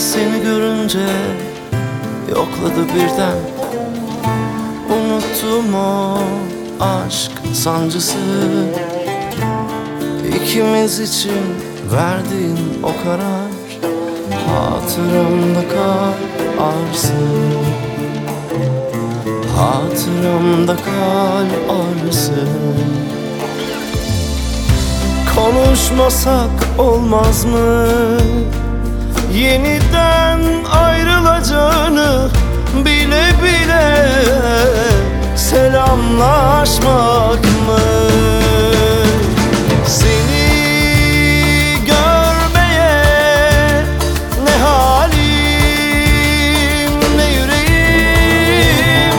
Seni görünce yokladı birden. Unuttum o aşk sancısı. İkimiz için verdiğin o karar hatıramda kal arsın. Hatıramda kal arsın. Konuşmasak olmaz mı? Yeniden ayrılacağını bile bile selamlaşmak mı? Seni görmeye ne halim ne yüreğim,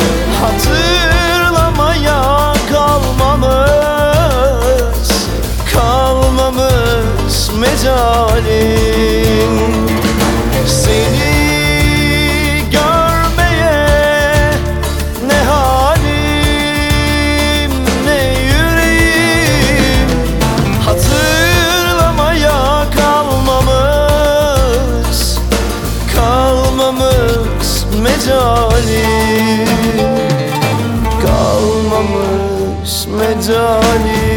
hatırlamaya kalmamış mecalim. Seni görmeye ne halim ne yüreğim, hatırlamaya kalmamış mecalim. Kalmamış mecalim.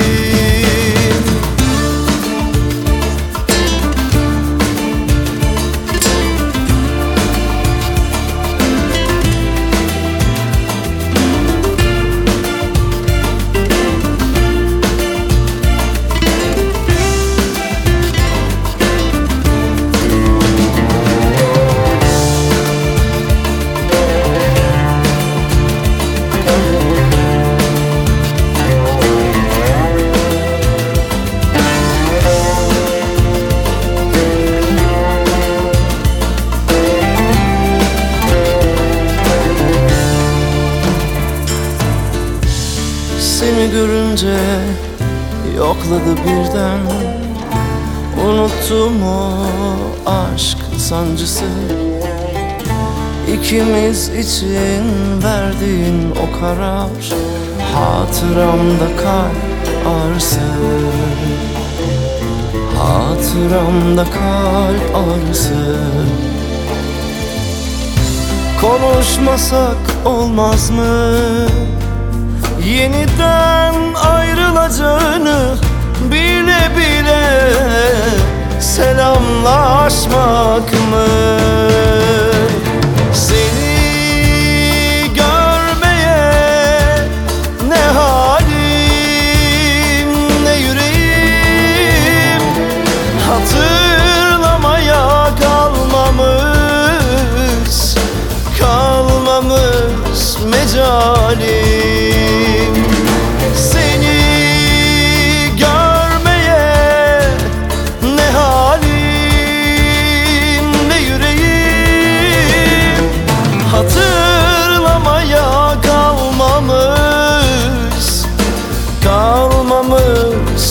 Seni görünce yokladı birden. Unuttum o aşk sancısı. İkimiz için verdiğin o karar hatıramda kal arsın. Hatıramda kal arsın. Konuşmasak olmaz mı? Yeniden ayrılacağını bile bile selamlaşmak mı? Seni görmeye ne halim ne yüreğim, hatırlamaya kalmamış mecalim. Seni görmeye ne halim ne yüreğim, hatırlamaya kalmamış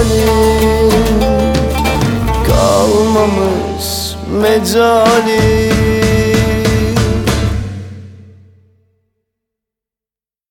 mecalim. Kalmamış mecalim.